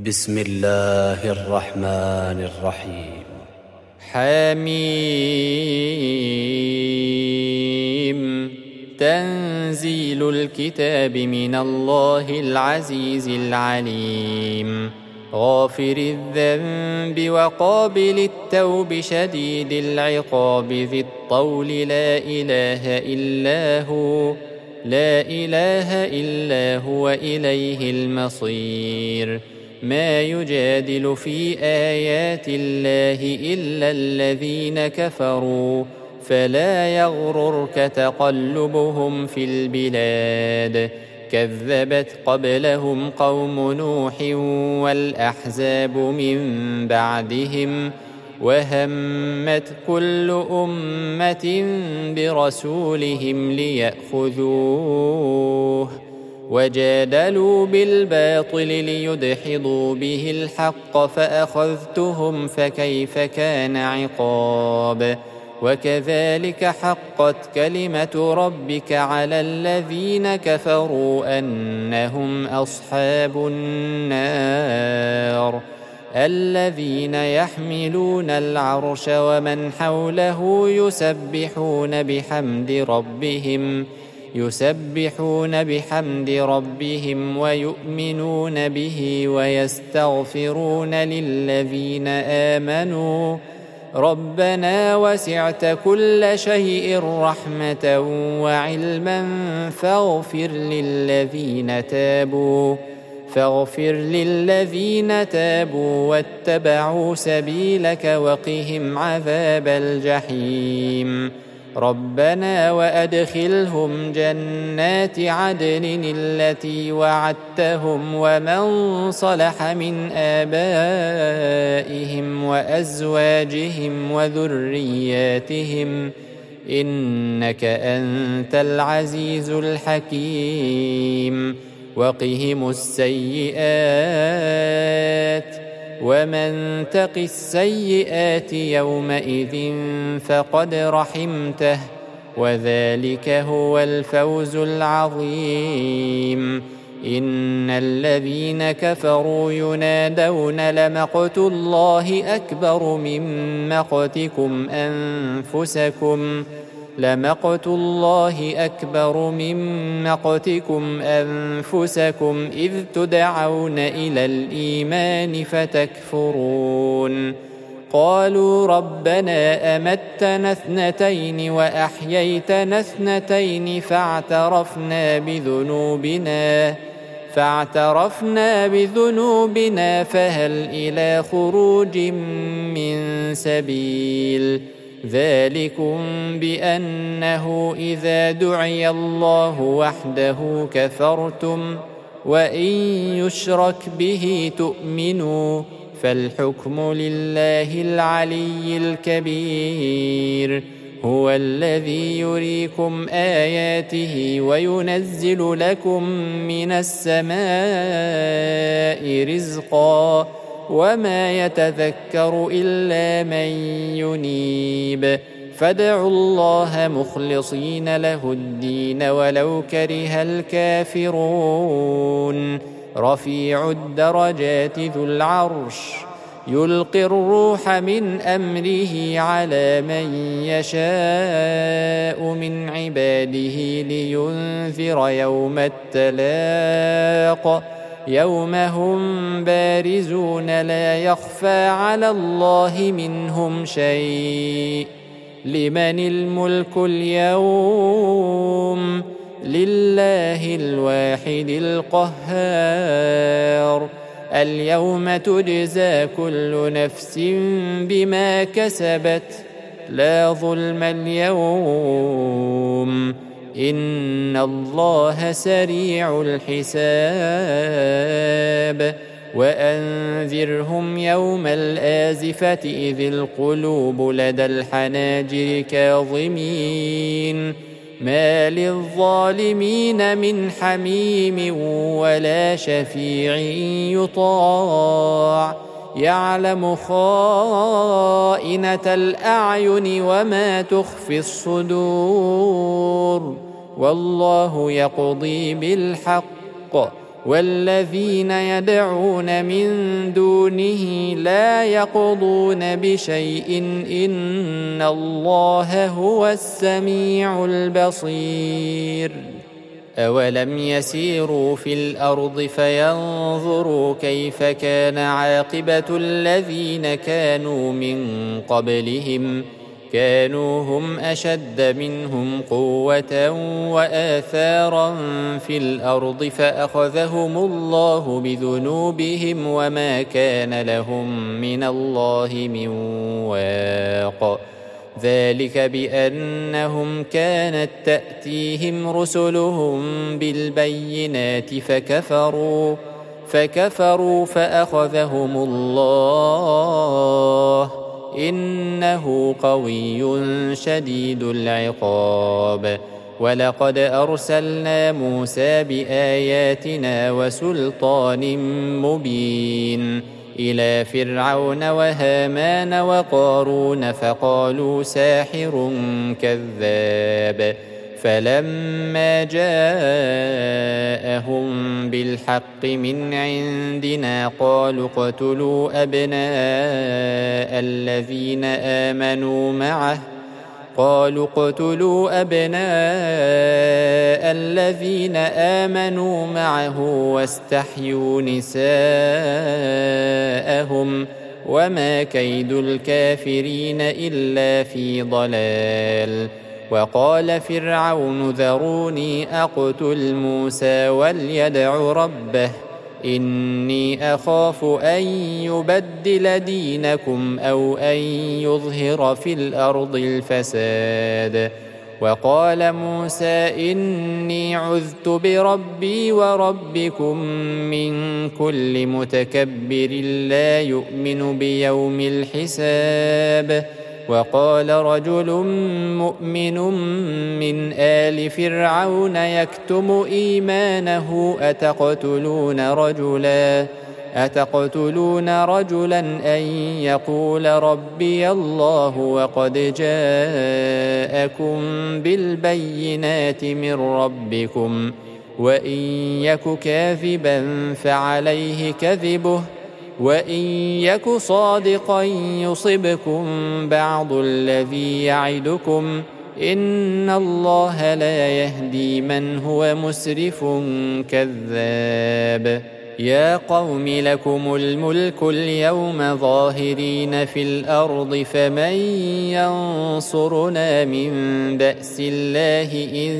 بسم الله الرحمن الرحيم. حميم. تنزيل الكتاب من الله العزيز العليم، غافر الذنب وقابل التوب شديد العقاب ذي الطول لا إله إلا هو إليه المصير. ما يجادل في آيات الله إلا الذين كفروا، فلا يغررك تقلبهم في البلاد. كذبت قبلهم قوم نوح والأحزاب من بعدهم، وهمت كل أمة برسولهم ليأخذوه، وجادلوا بالباطل ليدحضوا به الحق فأخذتهم فكيف كان عقاب. وكذلك حقت كلمة ربك على الذين كفروا أنهم أصحاب النار. الذين يحملون العرش ومن حوله يسبحون بحمد ربهم ويؤمنون به ويستغفرون للذين آمنوا ربنا وسعت كل شيء رحمة وعلما فاغفر للذين تابوا واتبعوا سبيلك وقهم عذاب الجحيم. ربنا وأدخلهم جنات عدن التي وعدتهم ومن صلح من آبائهم وأزواجهم وذرياتهم إنك أنت العزيز الحكيم. وقهم السيئات ومن تق السيئات يومئذ فقد رحمته، وذلك هو الفوز العظيم. إن الذين كفروا ينادون لمقت الله أكبر من مقتكم أنفسكم إذ تدعون إلى الإيمان فتكفرون. قالوا ربنا أمتنا اثنتين وأحييتنا اثنتين فاعترفنا بذنوبنا فهل إلى خروج من سبيل. ذلكم بأنه إذا دعي الله وحده كفرتم وإن يشرك به تؤمنوا، فالحكم لله العلي الكبير. هو الذي يريكم آياته وينزل لكم من السماء رزقا، وما يتذكر إلا من ينيب. فادعوا الله مخلصين له الدين ولو كره الكافرون. رفيع الدرجات ذو العرش يلقي الروح من أمره على من يشاء من عباده لينذر يوم التلاق، يوم هم بارزون لا يخفى على الله منهم شيء. لمن الملك اليوم؟ لله الواحد القهار. اليوم تجزى كل نفس بما كسبت لا ظلم اليوم، إن الله سريع الحساب. وأنذرهم يوم الآزفة إذ القلوب لدى الحناجر كاظمين، ما للظالمين من حميم ولا شفيع يطاع. يعلم خائنة الأعين وما تخفي الصدور، والله يقضي بالحق والذين يدعون من دونه لا يقضون بشيء إن الله هو السميع البصير. أولم يسيروا في الأرض فينظروا كيف كان عاقبة الذين كانوا من قبلهم كانوا هم أشد منهم قوة وآثارا في الأرض فأخذهم الله بذنوبهم وما كان لهم من الله من واق. ذلك بأنهم كانت تأتيهم رسلهم بالبينات فكفروا فأخذهم الله إنه قوي شديد العقاب. ولقد أرسلنا موسى بآياتنا وسلطان مبين إلى فرعون وهامان وقارون فقالوا ساحر كذاب. فلما جاءهم بالحق من عندنا قالوا اقتلوا أبناء الذين آمنوا معه واستحيوا نساءهم وما كيد الكافرين إلا في ضلال. وقال فرعون ذروني أقتل موسى وليدع ربه إني أخاف أن يبدل دينكم أو أن يظهر في الأرض الفساد. وقال موسى إني عذت بربي وربكم من كل متكبر لا يؤمن بيوم الحساب. وقال رجل مؤمن من آل فرعون يكتم إيمانه أتقتلون رجلا أن يقول ربي الله وقد جاءكم بالبينات من ربكم وإن يك كاذبا فعليه كذبه وإن يك صادقا يصبكم بعض الذي يعدكم إن الله لا يهدي من هو مسرف كذاب. يا قوم لكم الملك اليوم ظاهرين في الأرض فمن ينصرنا من بأس الله إن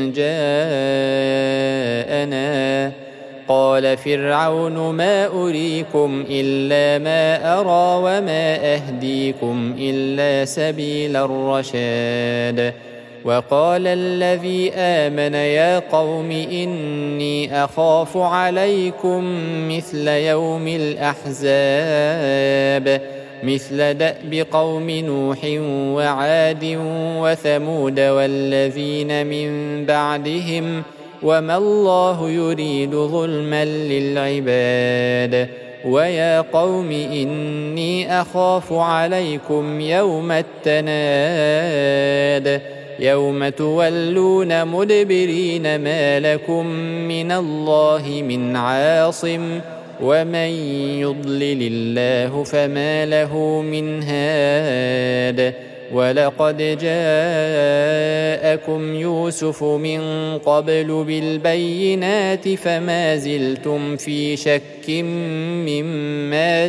جاءنا. قال فرعون ما أريكم إلا ما أرى وما أهديكم إلا سبيل الرشاد. وقال الذي آمن يا قوم إني أخاف عليكم مثل يوم الأحزاب مثل دأب قوم نوح وعاد وثمود والذين من بعدهم وما الله يريد ظلما للعباد. ويا قوم إني أخاف عليكم يوم التناد يوم تولون مدبرين ما لكم من الله من عاصم ومن يضلل الله فما له من هاد. ولقد جاءكم يوسف من قبل بالبينات فما زلتم في شك مما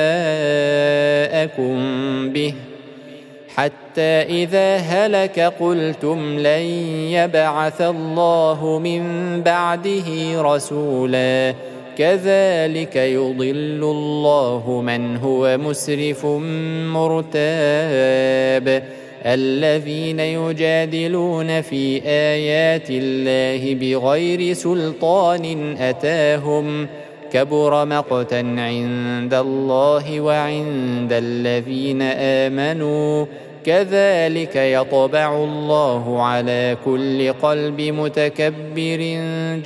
جاءكم به حتى إذا هلك قلتم لن يبعث الله من بعده رسولا كذلك يضل الله من هو مسرف مرتاب. الذين يجادلون في آيات الله بغير سلطان أتاهم كبر مقتا عند الله وعند الذين آمنوا كذلك يطبع الله على كل قلب متكبر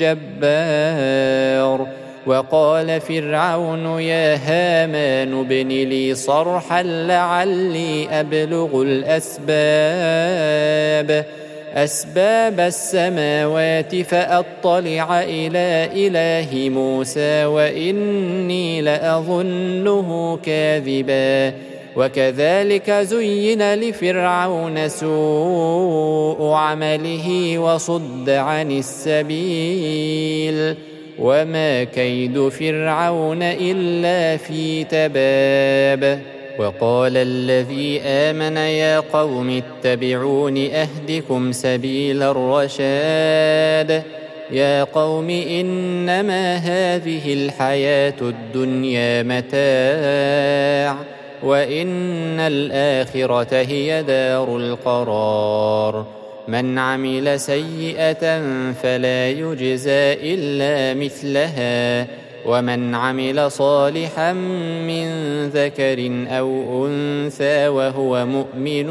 جبار. وقال فرعون يا هامان ابن لي صرحا لعلي أبلغ الأسباب أسباب السماوات فأطلع إلى إله موسى وإني لأظنه كاذبا. وكذلك زين لفرعون سوء عمله وصد عن السبيل وما كيد فرعون إلا في تباب. وقال الذي آمن يا قوم اتبعون أهدكم سبيل الرشاد. يا قوم إنما هذه الحياة الدنيا متاع وإن الآخرة هي دار القرار. من عمل سيئة فلا يجزى إلا مثلها ومن عمل صالحا من ذكر أو أنثى وهو مؤمن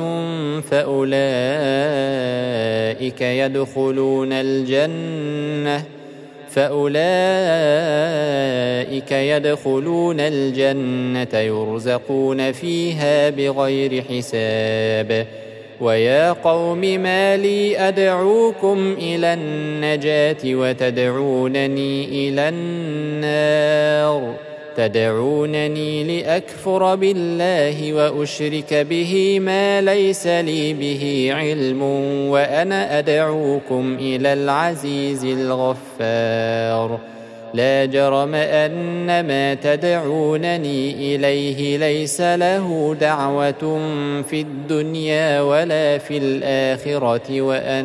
فأولئك يدخلون الجنة يرزقون فيها بغير حساب. ويا قوم ما لي أدعوكم إلى النجاة وتدعونني إلى النار. تدعونني لأكفر بالله وأشرك به ما ليس لي به علم وأنا أدعوكم إلى العزيز الغفار. لا جرم أن ما تدعونني إليه ليس له دعوة في الدنيا ولا في الآخرة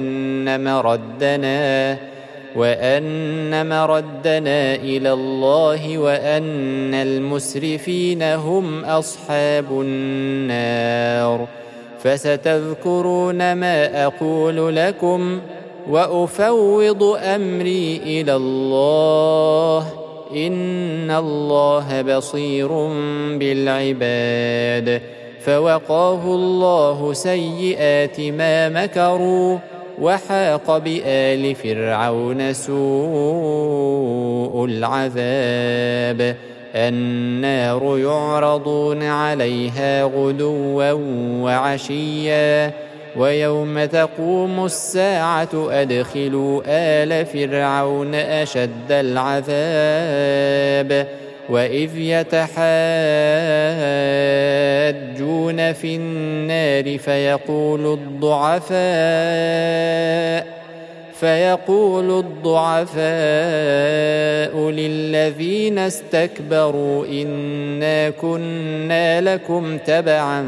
وأن مردنا إلى الله وأن المسرفين هم أصحاب النار. فستذكرون ما أقول لكم وأفوض أمري إلى الله إن الله بصير بالعباد. فوقاه الله سيئات ما مكروا وحاق بآل فرعون سوء العذاب. النار يعرضون عليها غدوا وعشيا ويوم تقوم الساعة أدخلوا آل فرعون أشد العذاب. وإذ يتحاجون في النار فيقول الضعفاء للذين استكبروا إنا كنا لكم تبعا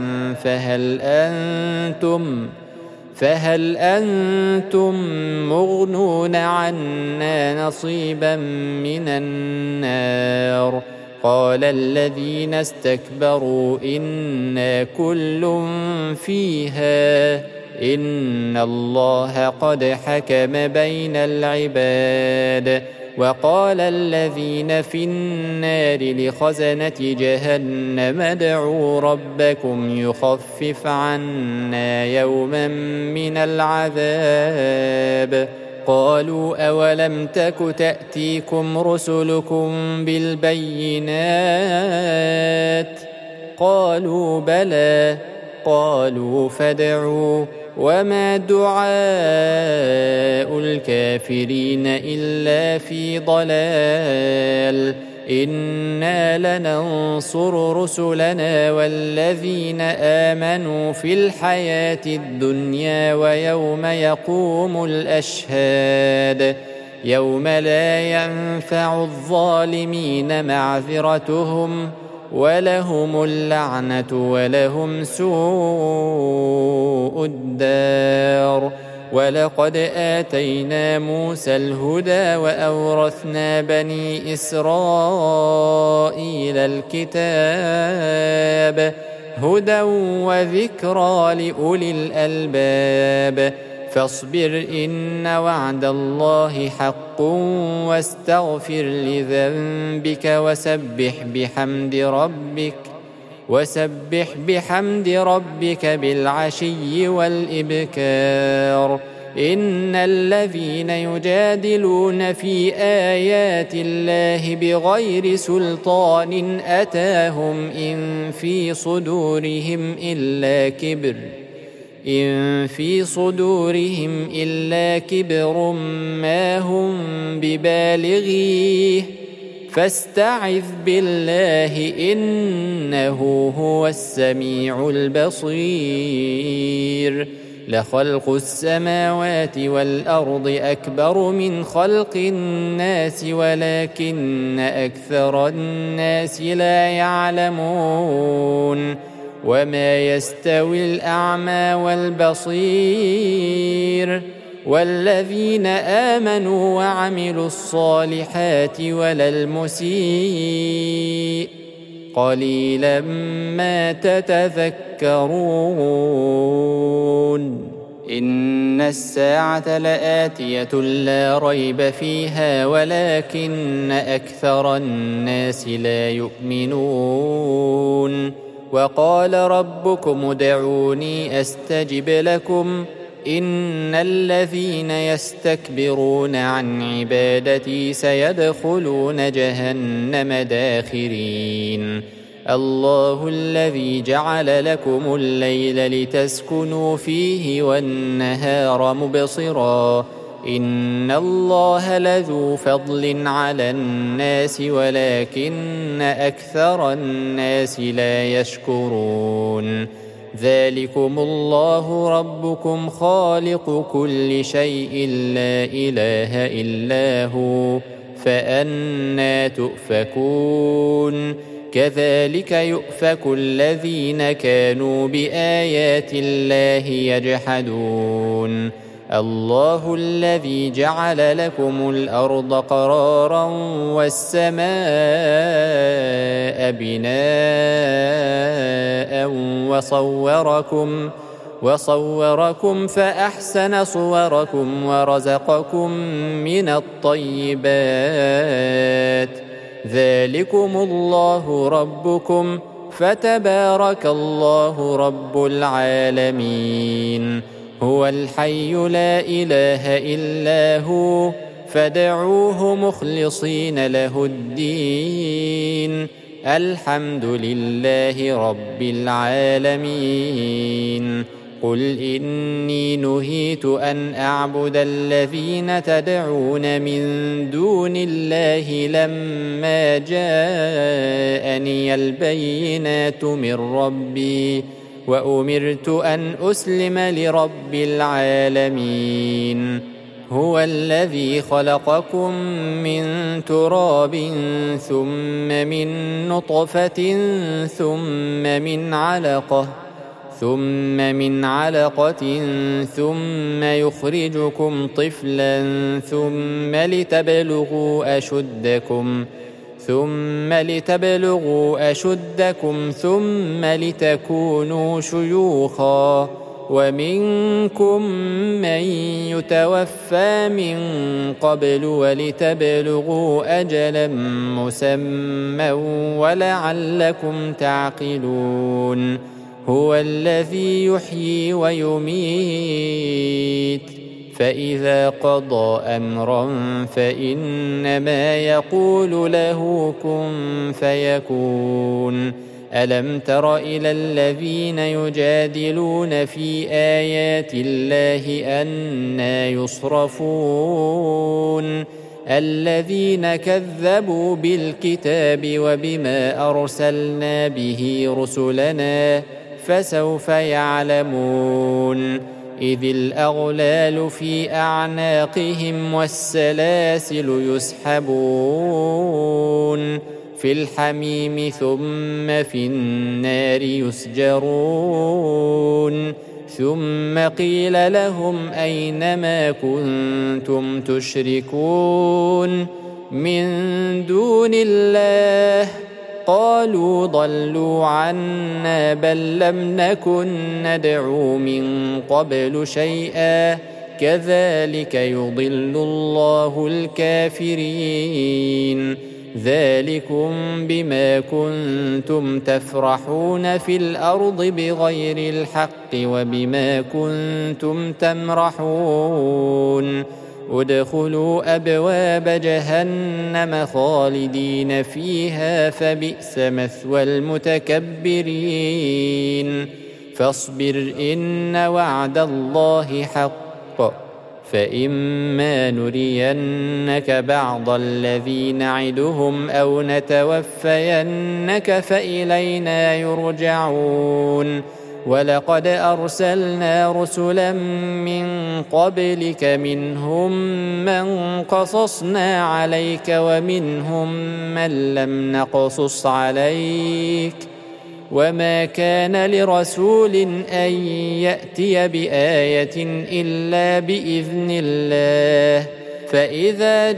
فهل أنتم مغنون عنا نصيبا من النار. قال الذين استكبروا إنا كل فيها إن الله قد حكم بين العباد. وقال الذين في النار لخزنة جهنم ادعوا ربكم يخفف عنا يوما من العذاب. قالوا أولم تك تأتيكم رسلكم بالبينات قالوا بلى. قالوا فادعوا وما دعاء الكافرين إلا في ضلال. إنا لننصر رسلنا والذين آمنوا في الحياة الدنيا ويوم يقوم الأشهاد. يوم لا ينفع الظالمين معذرتهم ولهم اللعنة ولهم سوء الدار. ولقد آتينا موسى الهدى وأورثنا بني إسرائيل الكتاب هدى وذكرى لأولي الألباب. فاصبر إن وعد الله حق واستغفر لذنبك وسبح بحمد ربك بالعشي والإبكار. إن الذين يجادلون في آيات الله بغير سلطان أتاهم إن في صدورهم إلا كبر إن في صدورهم إلا كبر ما هم ببالغيه فاستعذ بالله إنه هو السميع البصير لخلق السماوات والأرض أكبر من خلق الناس ولكن أكثر الناس لا يعلمون وما يستوي الأعمى والبصير والذين آمنوا وعملوا الصالحات ولا المسيء قليلا ما تتذكرون إن الساعة لآتية لا ريب فيها ولكن أكثر الناس لا يؤمنون وقال ربكم ادعوني أستجب لكم إن الذين يستكبرون عن عبادتي سيدخلون جهنم داخرين الله الذي جعل لكم الليل لتسكنوا فيه والنهار مبصرا إن الله لذو فضل على الناس ولكن أكثر الناس لا يشكرون ذلكم الله ربكم خالق كل شيء لا إله إلا هو فأنى تؤفكون كذلك يؤفك الذين كانوا بآيات الله يجحدون الله الذي جعل لكم الأرض قرارا والسماء بناء وصوركم فأحسن صوركم ورزقكم من الطيبات ذلكم الله ربكم فتبارك الله رب العالمين هو الحي لا إله إلا هو فادعوه مخلصين له الدين الحمد لله رب العالمين قل إني نهيت أن أعبد الذين تدعون من دون الله لما جاءني البينات من ربي وأمرت أن أسلم لرب العالمين هو الذي خلقكم من تراب ثم من نطفة ثم من علقة ثم يخرجكم طفلا ثم لتبلغوا أشدكم ثم لتكونوا شيوخا ومنكم من يتوفى من قبل ولتبلغوا أجلا مسمى ولعلكم تعقلون هو الذي يحيي ويميت فإذا قضى أمرا فإنما يقول له كن فيكون ألم تر إلى الذين يجادلون في آيات الله أنى يصرفون الذين كذبوا بالكتاب وبما أرسلنا به رسلنا فسوف يعلمون إذ الأغلال في أعناقهم والسلاسل يسحبون في الحميم ثم في النار يسجرون ثم قيل لهم أين ما كنتم تشركون من دون الله قالوا ضلوا عنا بل لم نكن ندعو من قبل شيئا كذلك يضل الله الكافرين ذلكم بما كنتم تفرحون في الأرض بغير الحق وبما كنتم تمرحون ادخلوا أبواب جهنم خالدين فيها فبئس مثوى المتكبرين فاصبر إن وعد الله حق فإما نرينك بعض الذي نعدهم أو نتوفينك فإلينا يرجعون ولقد أرسلنا رسلا من قبلك منهم من قصصنا عليك ومنهم من لم نقصص عليك وما كان لرسول أن يأتي بآية إلا بإذن الله فإذا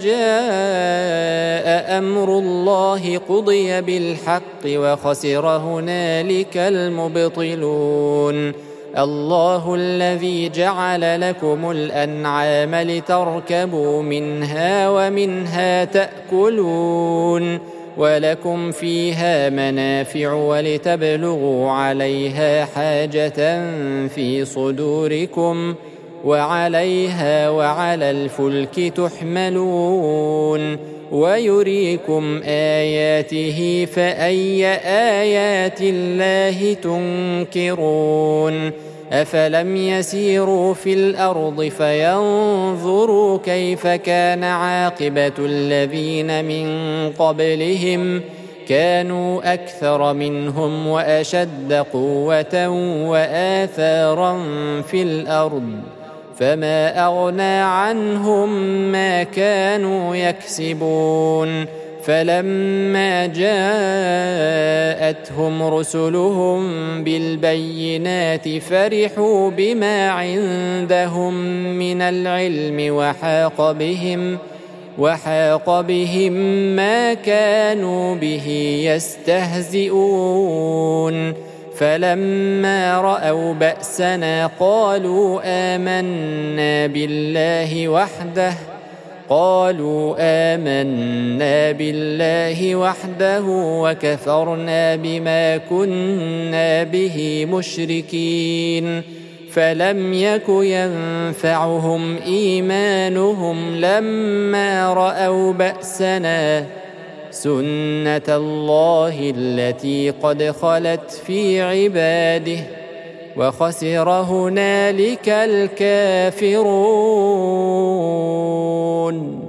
جاء أمر الله قضي بالحق وخسر هنالك المبطلون الله الذي جعل لكم الأنعام لتركبوا منها ومنها تأكلون ولكم فيها منافع ولتبلغوا عليها حاجة في صدوركم وعليها وعلى الفلك تحملون ويريكم آياته فأي آيات الله تنكرون أفلم يسيروا في الأرض فينظروا كيف كان عاقبة الذين من قبلهم كانوا أكثر منهم وأشد قوة وآثارا في الأرض فما أغنى عنهم ما كانوا يكسبون فلما جاءتهم رسلهم بالبينات فرحوا بما عندهم من العلم وحاق بهم ما كانوا به يستهزئون فلما رأوا بأسنا قالوا آمنا بالله وحده وكفرنا بما كنا به مشركين فلم يك ينفعهم إيمانهم لما رأوا بأسنا سنة الله التي قد خلت في عباده وخسر هنالك الكافرون